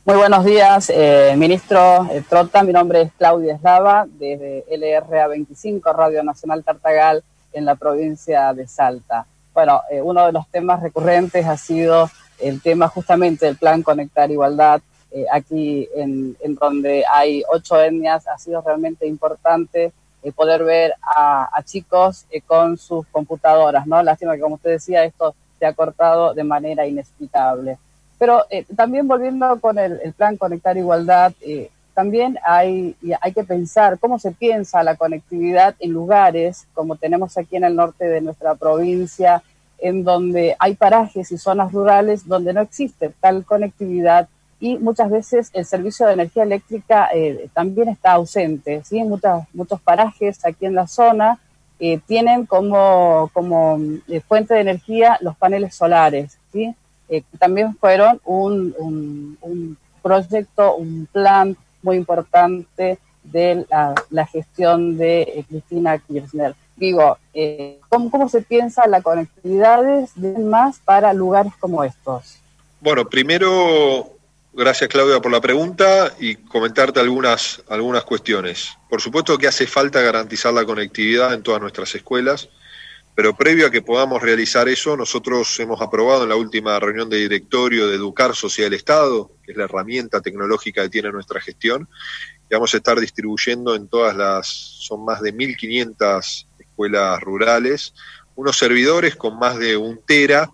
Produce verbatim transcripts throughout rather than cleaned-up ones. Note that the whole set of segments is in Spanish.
Muy buenos días, eh, ministro eh, Trota. Mi nombre es Claudia Eslava, desde L R A veinticinco, Radio Nacional Tartagal, en la provincia de Salta. Bueno, eh, uno de los temas recurrentes ha sido el tema justamente del Plan Conectar Igualdad. Eh, aquí, en, en donde hay ocho etnias, ha sido realmente importante eh, poder ver a, a chicos eh, con sus computadoras, ¿no? Lástima que, como usted decía, esto se ha cortado de manera inexplicable. Pero eh, también volviendo con el, el Plan Conectar Igualdad, eh, también hay, hay que pensar cómo se piensa la conectividad en lugares como tenemos aquí en el norte de nuestra provincia, en donde hay parajes y zonas rurales donde no existe tal conectividad y muchas veces el servicio de energía eléctrica eh, también está ausente, ¿sí? Muchas, muchos parajes aquí en la zona eh, tienen como, como eh, fuente de energía los paneles solares, ¿sí? Eh, también fueron un, un, un proyecto, un plan muy importante de la, la gestión de eh, Cristina Kirchner. Digo, eh, ¿cómo, ¿cómo se piensa la conectividad de más para lugares como estos? Bueno, primero, gracias Claudia por la pregunta y comentarte algunas, algunas cuestiones. Por supuesto que hace falta garantizar la conectividad en todas nuestras escuelas, pero previo a que podamos realizar eso, nosotros hemos aprobado en la última reunión de directorio de Educar Sociedad del Estado, que es la herramienta tecnológica que tiene nuestra gestión, y vamos a estar distribuyendo en todas las, son más de mil quinientas escuelas rurales, unos servidores con más de un tera,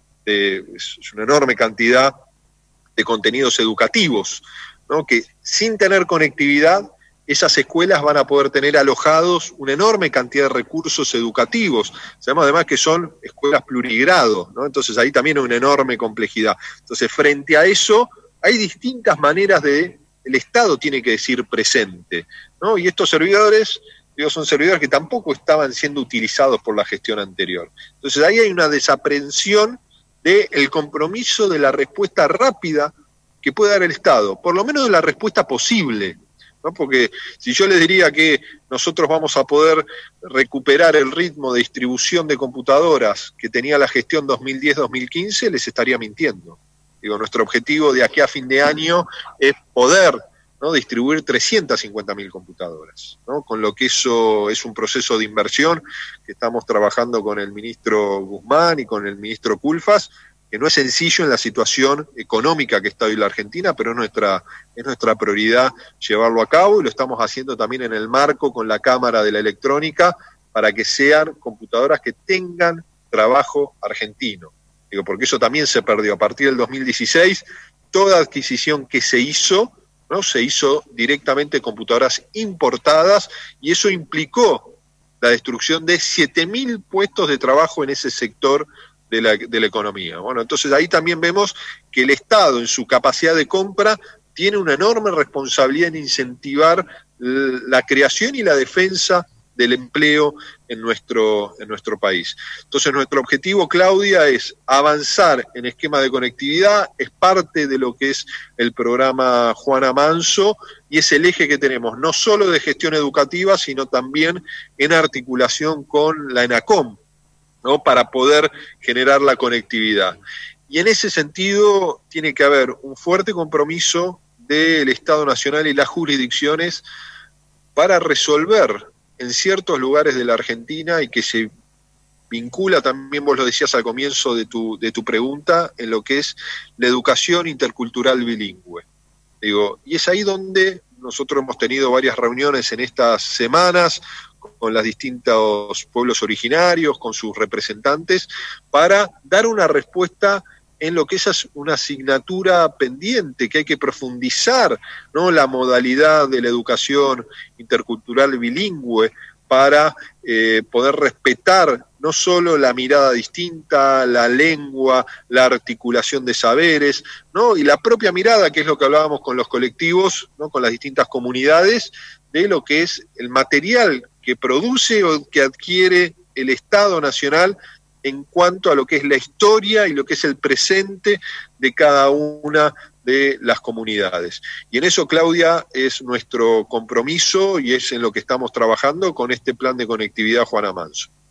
de, es una enorme cantidad de contenidos educativos, ¿no? Que sin tener conectividad, esas escuelas van a poder tener alojados una enorme cantidad de recursos educativos. Sabemos además que son escuelas plurigrado, ¿no? Entonces ahí también hay una enorme complejidad. Entonces, frente a eso, hay distintas maneras de, el Estado tiene que decir presente, ¿no? Y estos servidores, digo, son servidores que tampoco estaban siendo utilizados por la gestión anterior. Entonces ahí hay una desaprensión del compromiso de la respuesta rápida que puede dar el Estado, por lo menos de la respuesta posible, ¿no? Porque si yo les diría que nosotros vamos a poder recuperar el ritmo de distribución de computadoras que tenía la gestión dos mil diez dos mil quince, les estaría mintiendo. Digo, nuestro objetivo de aquí a fin de año es poder, ¿no?, distribuir trescientas cincuenta mil computadoras, ¿no? Con lo que eso es un proceso de inversión que estamos trabajando con el ministro Guzmán y con el ministro Culfas, que no es sencillo en la situación económica que está hoy la Argentina, pero es nuestra, es nuestra prioridad llevarlo a cabo, y lo estamos haciendo también en el marco con la Cámara de la Electrónica, para que sean computadoras que tengan trabajo argentino. Digo, porque eso también se perdió. A partir del dos mil dieciséis, toda adquisición que se hizo, ¿no?, se hizo directamente computadoras importadas, y eso implicó la destrucción de siete mil puestos de trabajo en ese sector de la, de la economía. Bueno, entonces ahí también vemos que el Estado, en su capacidad de compra, tiene una enorme responsabilidad en incentivar la creación y la defensa del empleo en nuestro, en nuestro país. Entonces nuestro objetivo, Claudia, es avanzar en esquema de conectividad, es parte de lo que es el programa Juana Manso, y es el eje que tenemos, no solo de gestión educativa, sino también en articulación con la ENACOM, ¿no?, para poder generar la conectividad. Y en ese sentido tiene que haber un fuerte compromiso del Estado Nacional y las jurisdicciones para resolver en ciertos lugares de la Argentina, y que se vincula también, vos lo decías al comienzo de tu, de tu pregunta, en lo que es la educación intercultural bilingüe. Digo, y es ahí donde nosotros hemos tenido varias reuniones en estas semanas con los distintos pueblos originarios, con sus representantes, para dar una respuesta en lo que es una asignatura pendiente, que hay que profundizar, ¿no?, la modalidad de la educación intercultural bilingüe para eh, poder respetar no solo la mirada distinta, la lengua, la articulación de saberes, ¿no?, y la propia mirada, que es lo que hablábamos con los colectivos, ¿no?, con las distintas comunidades, de lo que es el material que produce o que adquiere el Estado Nacional en cuanto a lo que es la historia y lo que es el presente de cada una de las comunidades. Y en eso, Claudia, es nuestro compromiso y es en lo que estamos trabajando con este plan de conectividad Juana Manso.